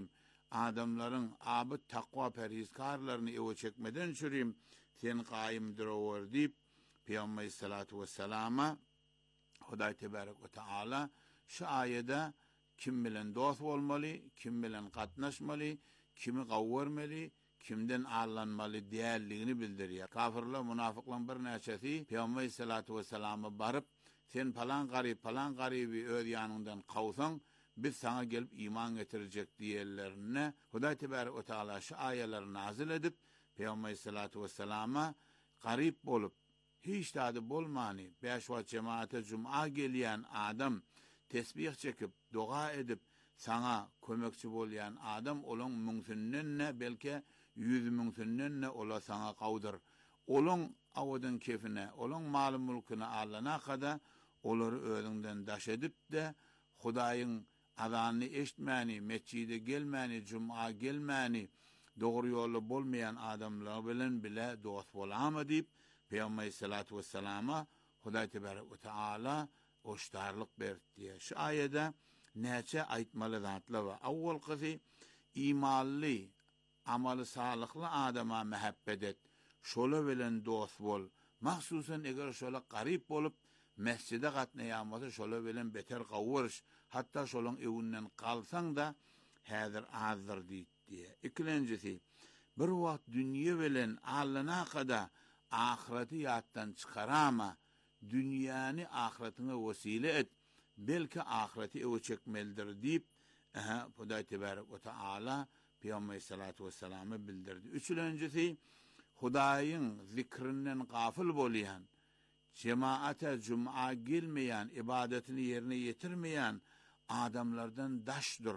adamların abı takva perhizkarlarını eve çekmeden çürüyüm sen kaim duruver deyip Peygamber sallallahu vesselama Huday tebarek ve taala şu ayede kim bilen dost olmalı, kim bilen katnaşmalı, kimi kavurmalı, kimden ağırlanmalı değerliğini bildiriyor. Kafirler, münafıklar bir neçesi Peygamber sallallahu vesselama barıp sen falan garibi öz yanından kavsan biz sana gelip iman getirecek diyerlerine Huday tebarek ve taala şu ayeleri nazil edip Peygamber sallallahu vesselama garip bolup hiç tadı bolmani beş vakit cemaate cuma geliyen adam tesbih çekip dua edip sana kömekçi bolyan adam olun mümkünnenne belki 100 mümkünnenne ola sana kavdır. Olun avudun kefine, olun malı mülküne Allah'ına kadar oları özünden daş edip de Hudayın azanını eşitmeni, mescide gelmeni, cuma gelmeni, doğru yolu bolmayan adamlar bile dost bolama deyip Peygamber sallallahu vesselama Huday tebarek ve taala hoştarlık berdi diye. Şu ayede neçe aytmalı zatlar var. Avval kızı imanlı, amalı sağlıklı adama mehabbet et. Şola bilen dost bol. Mahsusen eğer şola garip bolup mescide katnayamasa şola bilen beter kavurş. Hatta şolun evinden kalsan da hazır azdır diye. İkincisi bir vakt dünya bilen Allah'ına kadar ahireti yattan çıkarama. Dünyanı ahiretine vesile et. Belki ahireti eve çekmelidir deyip Huday tebarek ve taala Peygamber sallallahu vesselam'ı bildirdi. Üçüncüsü Hudayın zikrinden gafil bolayan, cemaate cuma gelmeyen, ibadetini yerine getirmeyen adamlardan daşdır.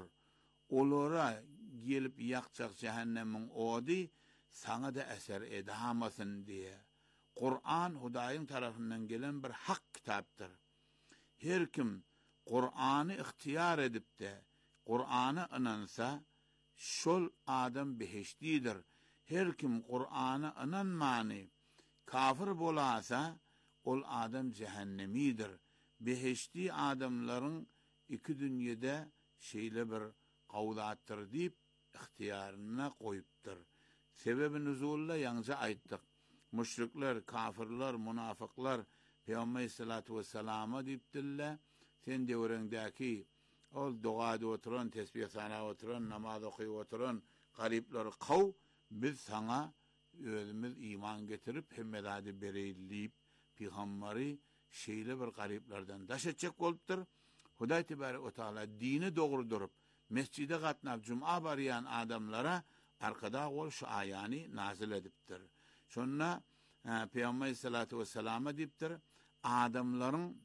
Olara gelip yakacak cehennemin odi sana da eser edamasın diye. Kur'an Hudayın tarafından gelen bir hak kitaptır. Her kim Kur'an'ı ihtiyar edip de Kur'an'a inansa şol adam behiştidir. Her kim Kur'an'a inanmani kafir bolasa ol adam cehennemidir. Behişti adamların iki dünyada şeyle bir kavdattır deyip ihtiyarına koyuptur. Sebebi nüzulla yanca ayttık. Müşrikler, kafirler, münafıklar Peygamber sallallahu vesselama deyipdirler. Sen devrendeki ol duada oturan, tesbih sana oturan, namaz okuy oturan garipleri kav biz sana özümüz iman getirip hemmedadi bereyleyip Peygamberi şeyle bir gariplerden daş edecek olupdur. Huday tebarek ve taala dini doğru durup mescide katnap cuma barayan adamlara arkada ol şu ayani nazil ediptir. Sonra Peygamber sallallahu vesselama deyiptir adamların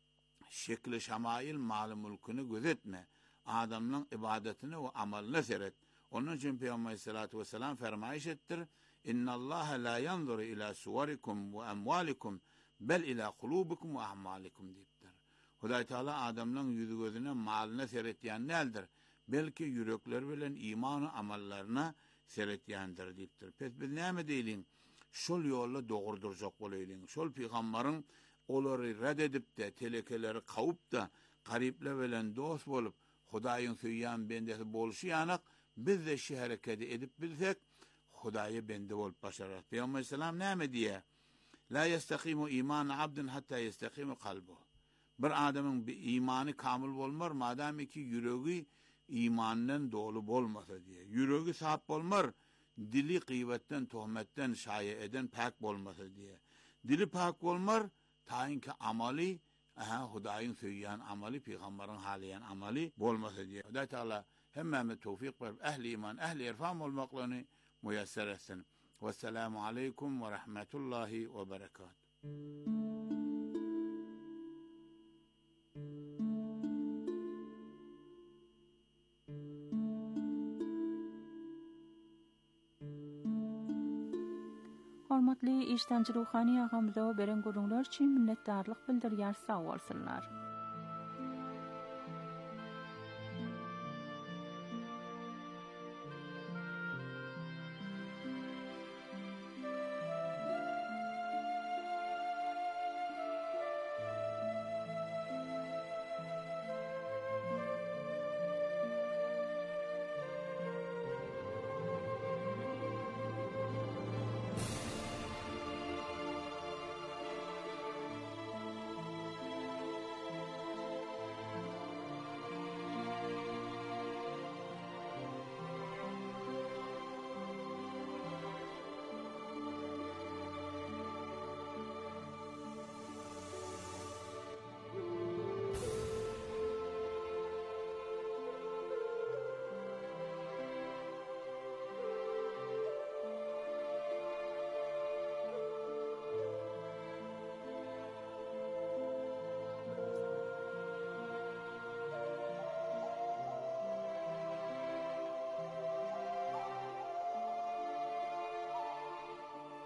şekli şamail malı mülkünü gözetme. Adamların ibadetini ve amalını seyret. Onun için Peygamber sallallahu vesselam fermayış ettir. İnna Allah la yanzuru ila suvarikum ve amwalikum bel ila kulubikum ve a'malikum deyiptir. Huday Teala adamların yüzü gözüne malına seyrettiyen neldir? Belki yürekler bilen imanı amallarına seyrettiyendir deyiptir. Pes biz ne mi değilin? Şol yolla doğurduracak olayın. Şol peygamberin oları red edip de telekeleri kavup da gariple bilen dost bolup Hudayın süyyan bendesi boluşu yanak biz de şu hareketi edip bilsek Hudayı bende olup başarır. Peygamber selam ne mi diye? La yestakimu iman abdin hatta yestakimu kalbu. Bir adamın bir imanı kamil olmar madem ki yüreği imandan dolu olmasa diye. Yüreği sahip olmar dili gıybetten, tuhmetten, şaye eden pak olmasa diye. Dili pak olmar tayin ki amali Hudayın söyleyen amali, peygamberin haliyen amali olmasa diye. Huday Teala hemmeme tevfik verip ehli iman, ehli irfam olmaklarını müyesser etsin. Vesselamu aleyküm ve rahmetullahi ve berekatuhu. Hormatly iştenci ruhani ağamıza beren görüňler üçin minnetdarlyk bildirýär, sag bolsunlar.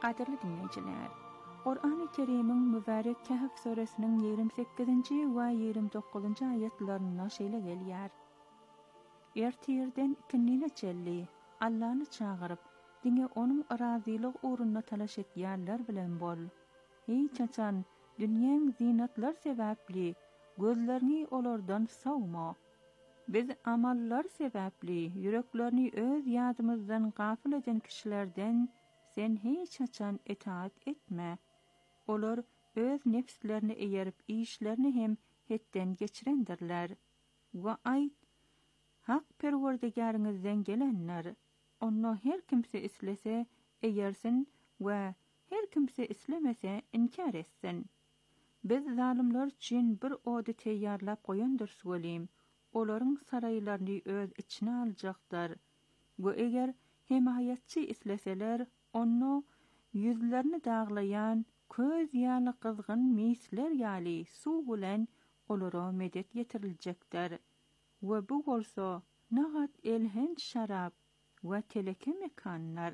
Qadirli dinleyiciler, Qur'an-ı Kerim'in mübarek Kehf suresinin 28-nji we 29-njy ayetlerine şeýle gelýär. Ertirden ikinnine çelli, Allah'ını çağırıp, diňe onun arazilyk uğruna talaş etýärler bilen bol. Hiç açan, dünýäň zinatlar sebäpli, gözlerini olardan sawma. Biz amallar sebäpli, yüreklerini öz ýadymyzdan gafil eden kişilerden sen hiç açan itaat etme. Olar öz nefslerini eýerip işlerini hem hetten geçirendirler. Ve ayt, hak perwerdigaryňyzdan gelenler, onu her kimse islese eýersin we her kimse islemese inkar etsin. Biz zalimler üçin bir ody teýýarlap goýandyr söýleýim. Olaryň saraýlaryny öz içine aljaklar. Bu eger himayatçy isleseler, onu yüzlerini dağlayan, köz ýaly kızgın misler ýaly suw bilen olara medet yetiriljekler. Ve bu bolsa nahat elhenç şarap ve teleke mekanlar.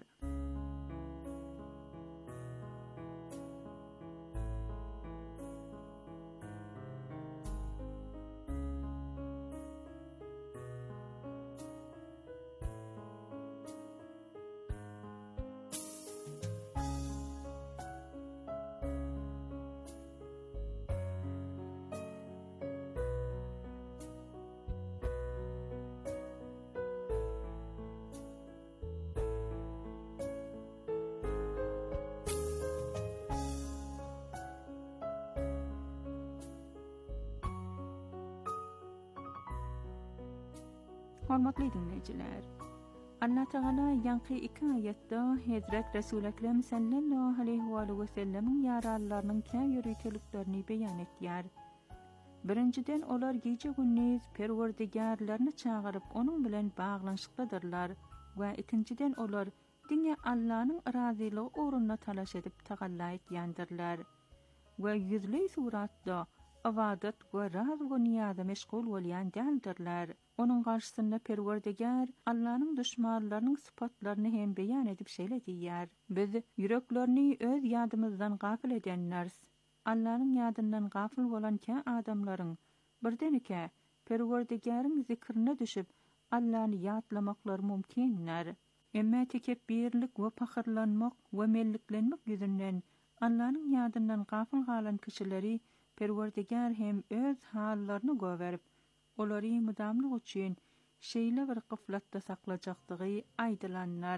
Hormatly dinleyijiler, Allah Taala ýanky 2 ayetde Hazrat Resul Ekrem sallallahu aleyhi ve sellemin ýarallarynyň kän ýürüteliklerini beýan etýär. Birinciden olar gece gündüz perwerdigarlaryny çağırıp onun bilen baglanşykdadyrlar we ikinciden olar diňe Allah'nyň razylygy uğruna talaş edip tagalla etýändirler we yüzli suratda ibadat we raz we niýaza meşgul bolýan däldirler. Onun karşısında perwerdigar Allah'nyň düşmanlarynyň sypatlaryny hem beýan edip şeýle diýär. Biz yüreklerini öz ýadymyzdan gafil edenlers. Allah'nyň ýadyndan gafil bolan kän adamlaryň birdenike perwerdigaryň zikrine düşüp Allah'ny ýatlamaklar mümkinler. Emma tekebbirlik we pahyrlanmak we melliklenmek ýüzünden Allah'nyň ýadyndan gafil galan kişileri perwerdigar hem öz hallaryny göwerip olary mudamlyk üçin şeýle bir gyflatda saklajakdygy aýdylanlar.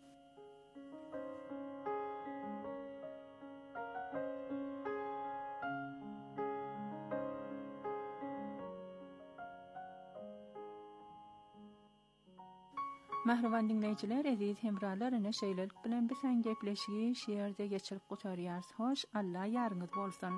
Mahravan dinleyijiler, aziz hemralar, ene şeýlelik bilen bilen gepleşigi şeýerde geçirip gotarýars. Hoş, Allah ýarňyz bolsun.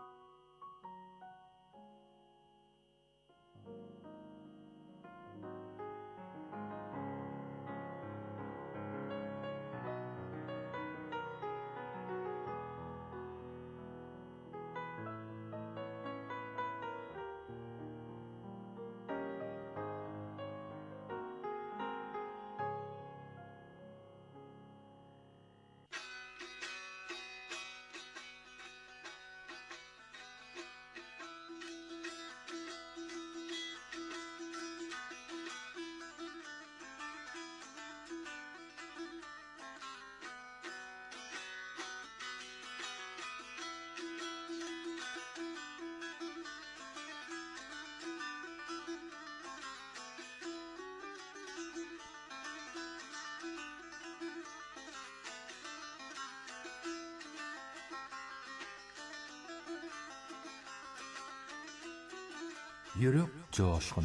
Yürek coşkuny.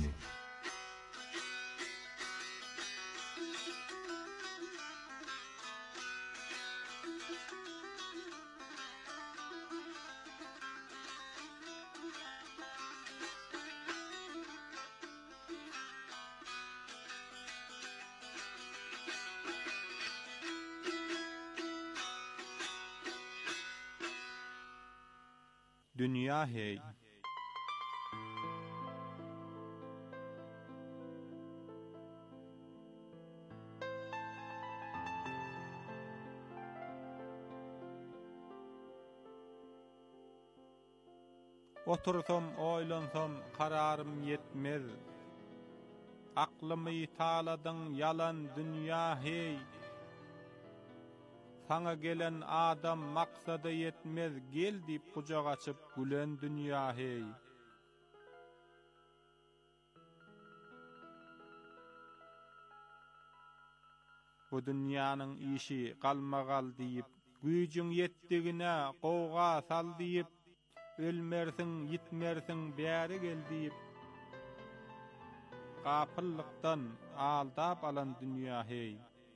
Dünya hey. Otursam, oýlansam kararym yetmez. Aklymy taladın yalan dünýä hey. Sana gelen adam maksada yetmez, gel dip kucak açıp gülen dünýä hey. Bu dünýäniň işi galmagal diýip, güýjüň yetdigine gowga sal diýip, ölmersiň, yitmersiň, bäri gel diýip, gapyllykdan aldap alan dünýä hey.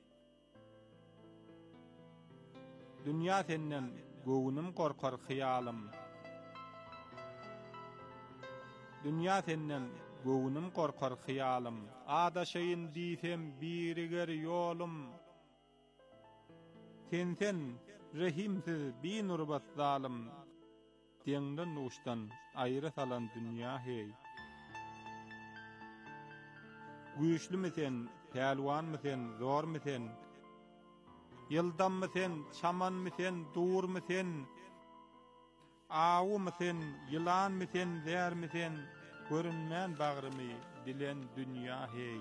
Dünýä senden göwnüm korkar hyýalym. Dünýä senden göwnüm korkar hyýalym. Adaşaýyn diýsem biriger ýolum. Sen rehimsiz binurbat zalim. Deňden uşdan aýra salan dünýä hey. Güýçlümi sen, pälwanmy sen, zormy sen? Yıldammy sen, çamanmy sen, durmy sen? Awmy sen, yılanmy sen, zärmi sen? Görünmän bagrymy dilen dünýä hey.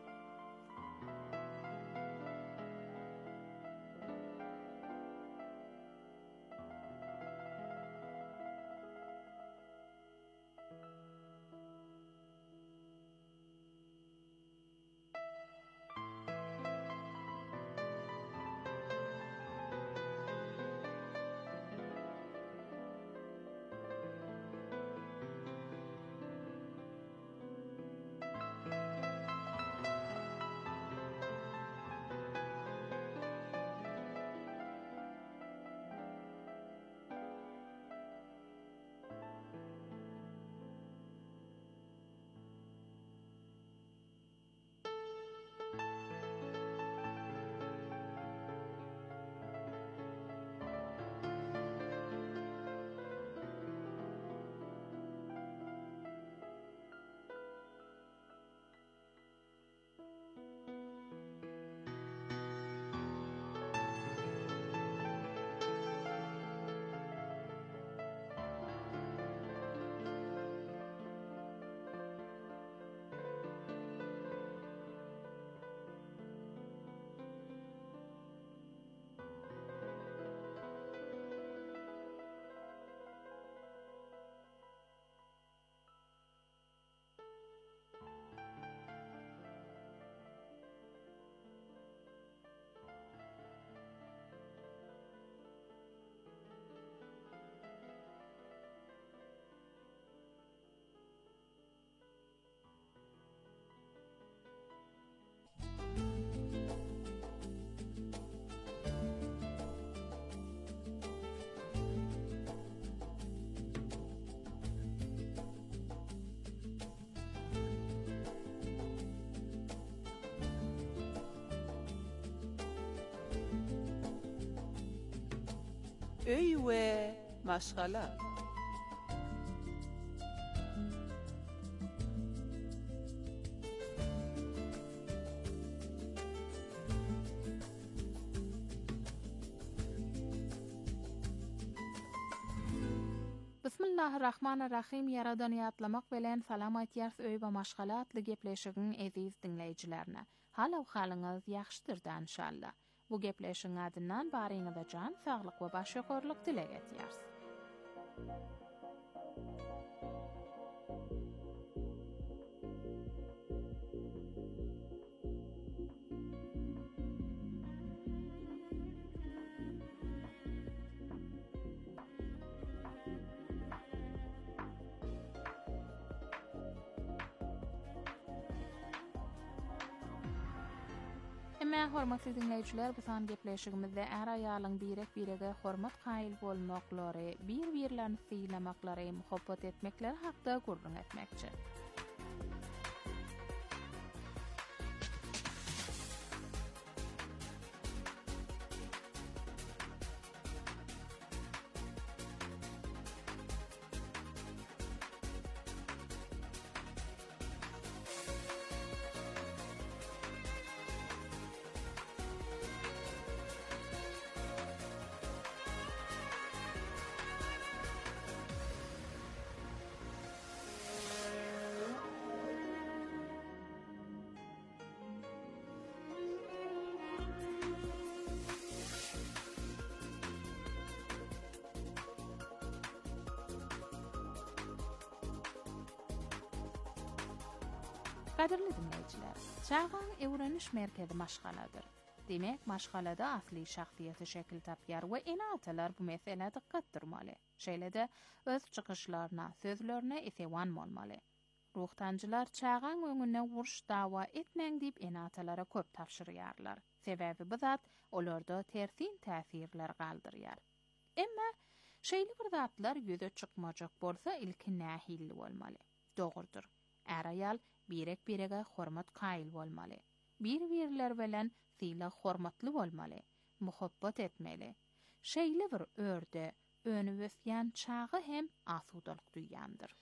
Öy we maşgala. Bismillahirrahmanirrahim. Yaradan ýatlamak bilen salam aýtýars öý we maşgala atly gepleşigiň eziz dinleýijilerine. Halaw halyňyz ýaxşydyr inşallah. Bu gepleşiň adyndan baryňyza jan saglyk we başýakorlyk dilek etýärs. Hormatly dinleýijiler, bu san gepleşigimizde är aýalyň birege hormat gaýyl bolmaklary, bir-birlerini syýlamaklary, muhabbat etmekleri hakda gurrun etmekçi. Qadirli dinleyijiler, çağan öwreniş merkezi maşgaladyr. Demek maşgalada asli şahsiyeti şekil tapýar we enatalar bu meselede diqqat durmaly. Şeýle-de öz çykyşlaryna, sözlerine esewan bolmaly. Ruhtanjylar çağan öňüne wurş dawa etmeň diýip enatalara köp tapşyrýarlar. Sebebi bu zat olarda tersin täsirler galdyrýar. Emma şeýle bir zatlar ýüze çykmajak bolsa ilki nähilli bolmaly. Dogrudur. Äraýal birek-birege hormat gaýyl bolmaly. Bir-birler bilen sila hormatly bolmaly, muhabbat etmeli. Şeýle bir örde, önü wesýän çağı hem asudalyk duýandyr.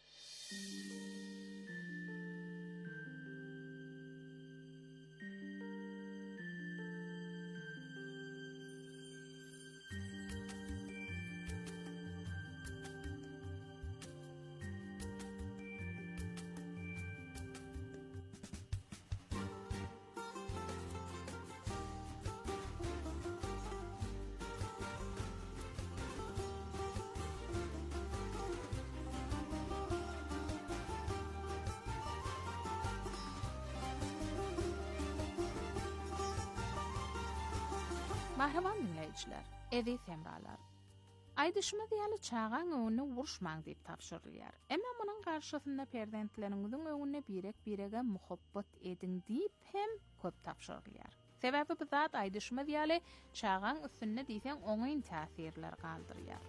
Mahraman dinleyijiler, eziz hemralar. Aýdyşma diýeli çağan öňüne wurşmaň diýip tapşyrylýar. Emma munyň garşysynda perdentleriňiziň öňüne birek-birege muhabbat edin diýip hem köp tapşyrylýar. Sebebi bu zat aýdyşma diýeli çağan üstünde diýsen oňyn täsirler galdyrýar.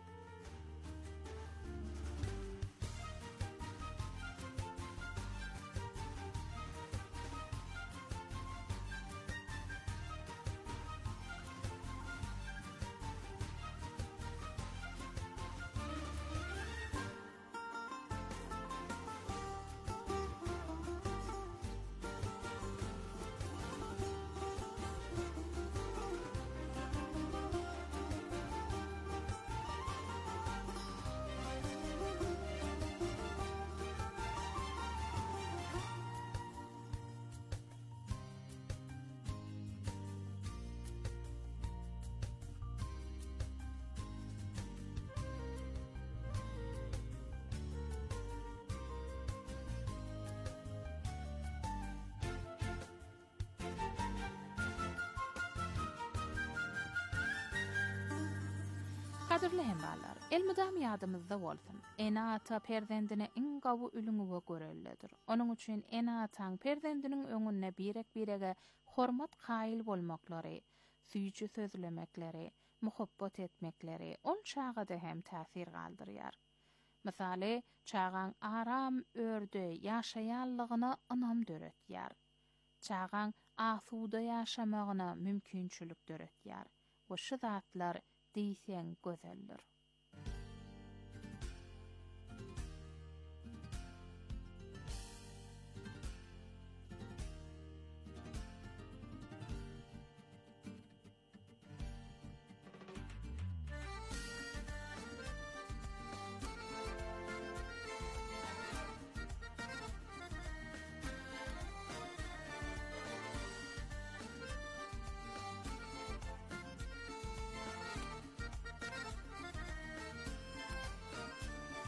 Qadirli hemralar, elmudam ýadymyzda bolsun. Enata perdendine iň gawy ülüňi görellidir. Onuň üçin enataň perdendiniň öňüne birek-birege hormat gaýyl bolmaklary, süýçü sözlemekleri, muhabbat etmekleri ol çağda hem täsir galdyrýar. Misaly, çağan aram örde ýaşaýanlygyna anam döretýär. Çağan asuda ýaşamagyna mümkinçilik döretýär. Bu şu zatlar diýsen gözeldir.